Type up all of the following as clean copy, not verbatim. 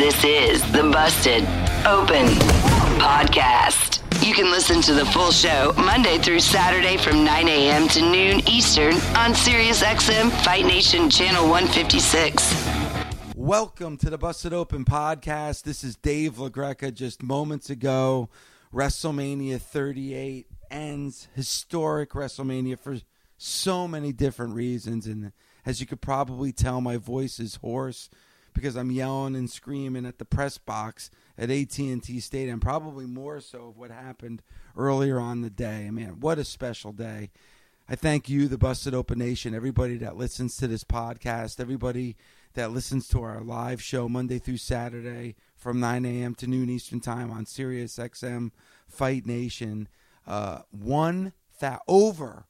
This is the Busted Open Podcast. You can listen to the full show Monday through Saturday from 9 a.m. to noon Eastern on SiriusXM Fight Nation Channel 156. Welcome to the Busted Open Podcast. This is Dave LaGreca. Just moments ago, WrestleMania 38 ends. Historic WrestleMania for so many different reasons. And as you could probably tell, my voice is hoarse because I'm yelling and screaming at the press box at AT&T Stadium. Probably more so of what happened earlier on the day. Man, what a special day. I thank you, the Busted Open Nation, everybody that listens to this podcast, everybody that listens to our live show Monday through Saturday from 9 a.m. to noon Eastern Time on SiriusXM Fight Nation. Over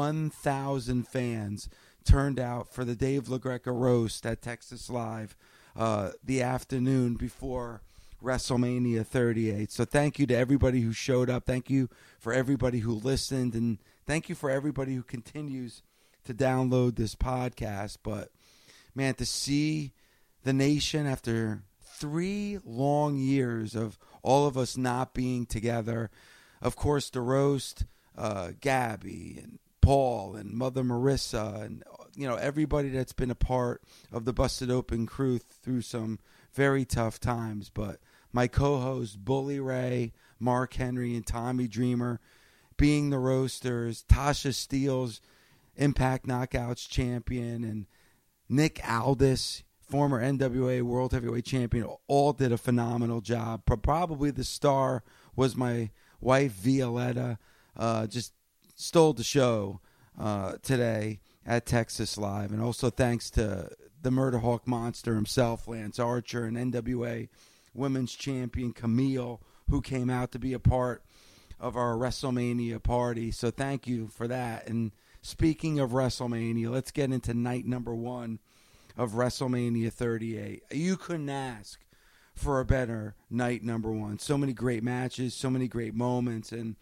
1,000 fans turned out for the Dave LaGreca roast at Texas Live the afternoon before WrestleMania 38. So thank you to everybody who showed up. Thank you for everybody who listened. And thank you for everybody who continues to download this podcast. But, man, to see the nation after 3 long years of all of us not being together, of course, the roast, Gabby and Paul and Mother Marissa and, you know, everybody that's been a part of the Busted Open crew through some very tough times. But my co-hosts, Bully Ray, Mark Henry, and Tommy Dreamer, being the roasters, Tasha Steelz, Impact Knockouts champion, and Nick Aldis, former NWA World Heavyweight Champion, all did a phenomenal job. Probably the star was my wife, Violetta. Just stole the show today at Texas Live. And also thanks to the Murder Hawk Monster himself, Lance Archer, and NWA Women's Champion Camille, who came out to be a part of our WrestleMania party. So thank you for that. And speaking of WrestleMania, let's get into night number 1 of WrestleMania 38. You couldn't ask for a better night number 1. So many great matches, so many great moments. And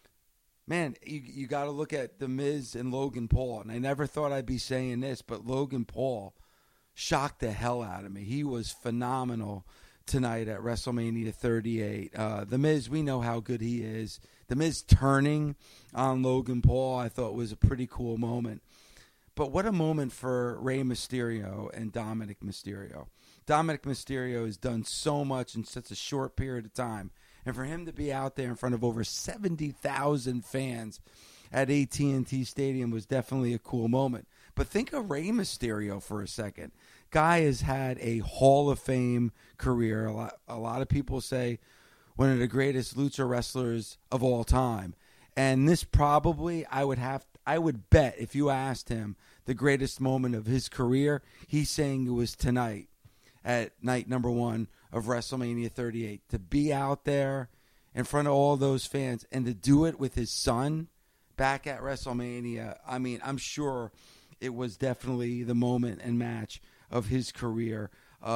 man, you got to look at The Miz and Logan Paul. And I never thought I'd be saying this, but Logan Paul shocked the hell out of me. He was phenomenal tonight at WrestleMania 38. The Miz, we know how good he is. The Miz turning on Logan Paul, I thought was a pretty cool moment. But what a moment for Rey Mysterio and Dominic Mysterio. Dominic Mysterio has done so much in such a short period of time. And for him to be out there in front of over 70,000 fans at AT&T Stadium was definitely a cool moment. But think of Rey Mysterio for a second. Guy has had a Hall of Fame career. A lot of people say one of the greatest lucha wrestlers of all time. And this probably, I would bet if you asked him the greatest moment of his career, he's saying it was tonight at night number 1 of WrestleMania 38. To be out there in front of all those fans and to do it with his son back at WrestleMania, I mean, I'm sure it was definitely the moment and match of his career.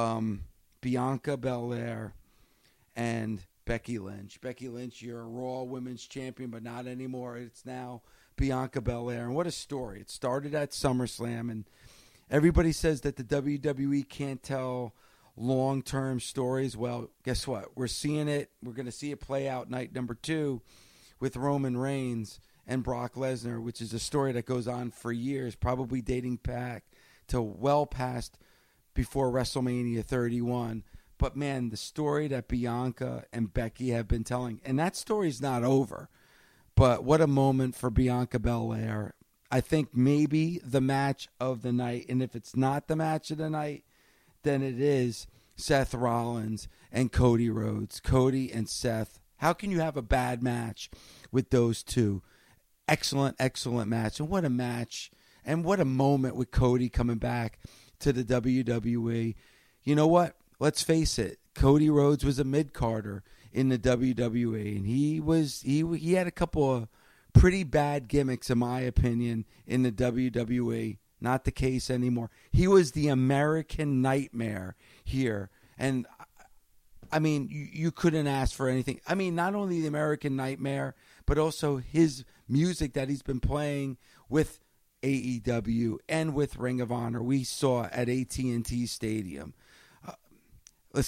Bianca Belair and Becky Lynch. Becky Lynch, you're a Raw Women's Champion, but not anymore. It's now Bianca Belair. And what a story. It started at SummerSlam, and everybody says that the WWE can't tell long-term stories. Well, guess what? We're seeing it. We're going to see it play out night number 2 with Roman Reigns and Brock Lesnar, which is a story that goes on for years, probably dating back to well past before WrestleMania 31. But, man, the story that Bianca and Becky have been telling, and that story's not over. But what a moment for Bianca Belair. I think maybe the match of the night, and if it's not the match of the night, then it is Seth Rollins and Cody Rhodes. Cody and Seth. How can you have a bad match with those two? Excellent, excellent match. And what a match. And what a moment with Cody coming back to the WWE. You know what? Let's face it. Cody Rhodes was a mid-carder in the WWE. And he had a couple of pretty bad gimmicks, in my opinion, in the WWE. Not the case anymore. He was the American Nightmare here. And, I mean, you couldn't ask for anything. I mean, not only the American Nightmare, but also his music that he's been playing with AEW and with Ring of Honor we saw at AT&T Stadium. Listen,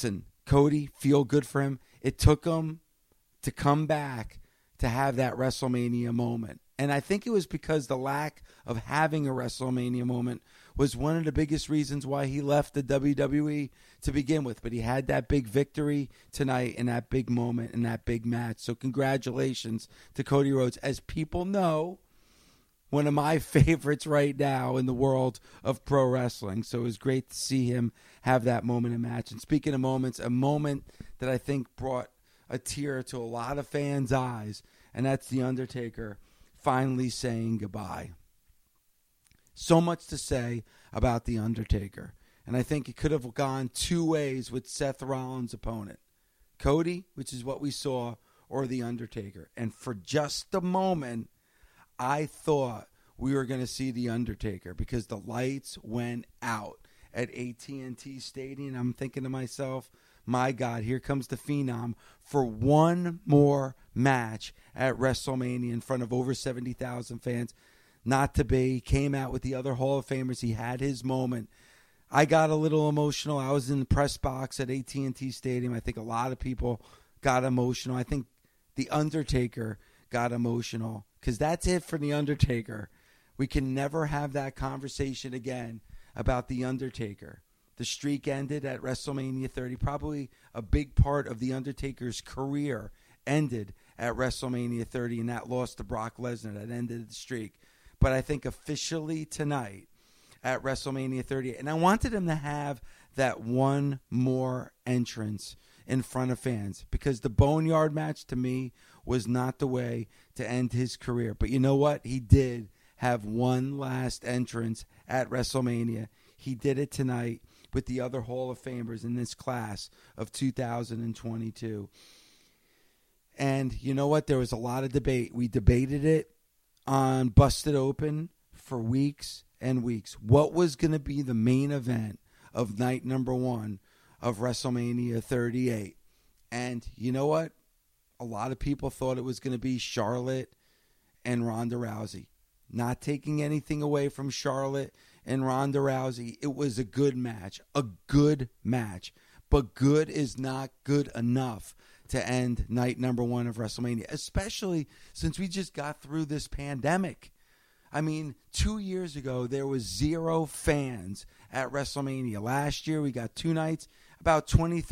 Cody, feel good for him. It took him to come back to have that WrestleMania moment. And I think it was because the lack of having a WrestleMania moment was one of the biggest reasons why he left the WWE to begin with. But he had that big victory tonight and that big moment and that big match. So congratulations to Cody Rhodes. As people know, one of my favorites right now in the world of pro wrestling. So it was great to see him have that moment in match. And speaking of moments, a moment that I think brought a tear to a lot of fans' eyes, and that's The Undertaker finally saying goodbye. So much to say about The Undertaker. And I think it could have gone two ways with Seth Rollins' opponent. Cody, which is what we saw, or The Undertaker. And for just a moment, I thought we were going to see The Undertaker because the lights went out at AT&T Stadium. I'm thinking to myself, my God, here comes the Phenom for one more match at WrestleMania in front of over 70,000 fans. Not to be. Came out with the other Hall of Famers. He had his moment. I got a little emotional. I was in the press box at AT&T Stadium. I think a lot of people got emotional. I think The Undertaker got emotional because that's it for The Undertaker. We can never have that conversation again about The Undertaker. The streak ended at WrestleMania 30. Probably a big part of The Undertaker's career ended at WrestleMania 30, and that loss to Brock Lesnar that ended the streak. But I think officially tonight at WrestleMania 30, and I wanted him to have that one more entrance in front of fans because the Boneyard match to me was not the way to end his career. But you know what? He did have one last entrance at WrestleMania. He did it tonight with the other Hall of Famers in this class of 2022. And you know what? There was a lot of debate. We debated it on Busted Open for weeks and weeks. What was going to be the main event of night number one of WrestleMania 38? And you know what? A lot of people thought it was going to be Charlotte and Ronda Rousey. Not taking anything away from Charlotte and Ronda Rousey. It was a good match. A good match. But good is not good enough to end night number one of WrestleMania, especially since we just got through this pandemic. I mean, 2 years ago, there was 0 fans at WrestleMania. Last year, we got 2 nights, about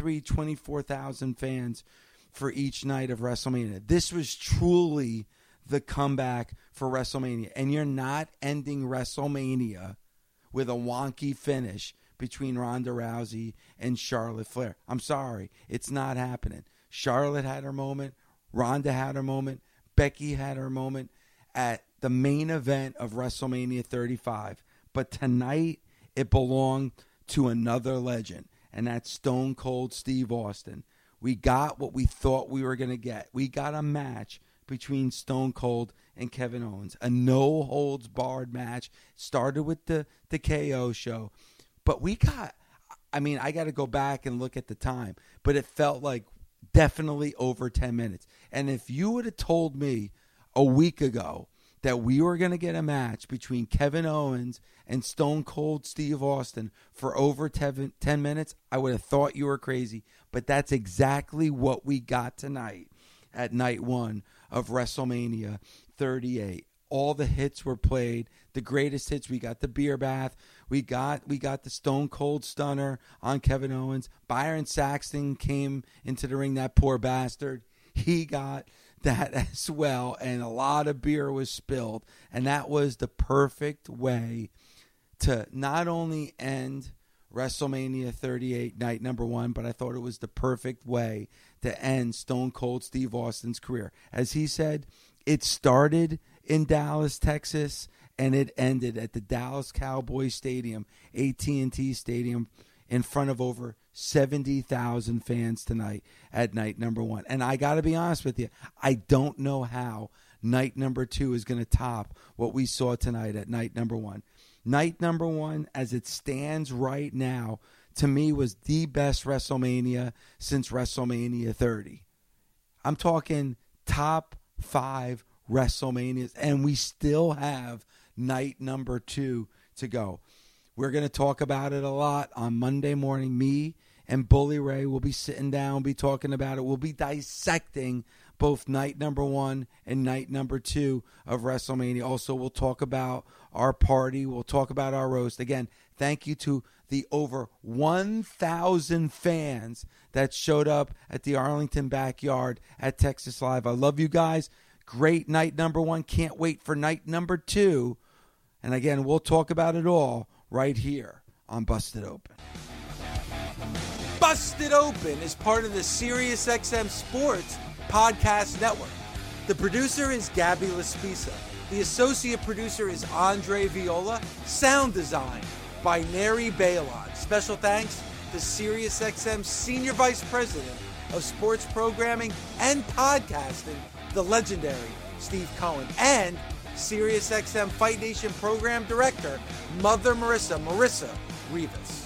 24,000 fans for each night of WrestleMania. This was truly the comeback for WrestleMania. And you're not ending WrestleMania with a wonky finish between Ronda Rousey and Charlotte Flair. I'm sorry. It's not happening. Charlotte had her moment. Ronda had her moment. Becky had her moment at the main event of WrestleMania 35. But tonight, it belonged to another legend, and that's Stone Cold Steve Austin. We got what we thought we were going to get. We got a match between Stone Cold and Kevin Owens. A no-holds-barred match. Started with the KO show. But we got, I mean, I got to go back and look at the time. But it felt like definitely over 10 minutes. And if you would have told me a week ago that we were going to get a match between Kevin Owens and Stone Cold Steve Austin for over 10 minutes, I would have thought you were crazy. But that's exactly what we got tonight at night one of WrestleMania 38. All the hits were played, the greatest hits. We got the beer bath. We got the Stone Cold Stunner on Kevin Owens. Byron Saxton came into the ring, that poor bastard. He got that as well, and a lot of beer was spilled. And that was the perfect way to not only end WrestleMania 38 night number one, but I thought it was the perfect way to end Stone Cold Steve Austin's career. As he said, it started in Dallas, Texas, and it ended at the Dallas Cowboys Stadium, AT&T Stadium, in front of over 70,000 fans tonight at night number one. And I got to be honest with you, I don't know how night number two is going to top what we saw tonight at night number one. Night number one, as it stands right now, to me was the best WrestleMania since WrestleMania 30. I'm talking top 5 WrestleManias, and we still have night number 2 to go. We're going to talk about it a lot on Monday morning. Me and Bully Ray will be sitting down, be talking about it. We'll be dissecting both night number 1 and night number 2 of WrestleMania. Also, we'll talk about our party. We'll talk about our roast. Again, thank you to the over 1,000 fans that showed up at the Arlington backyard at Texas Live. I love you guys. Great night number 1. Can't wait for night number 2. And again, we'll talk about it all right here on Busted Open. Busted Open is part of the SiriusXM Sports Podcast Network. The producer is Gabby Laspisa. The associate producer is Andre Viola. Sound design by Neri Bailon. Special thanks to SiriusXM Senior Vice President of Sports Programming and Podcasting, the legendary Steve Cohen, and SiriusXM Fight Nation Program Director, Mother Marissa Rivas.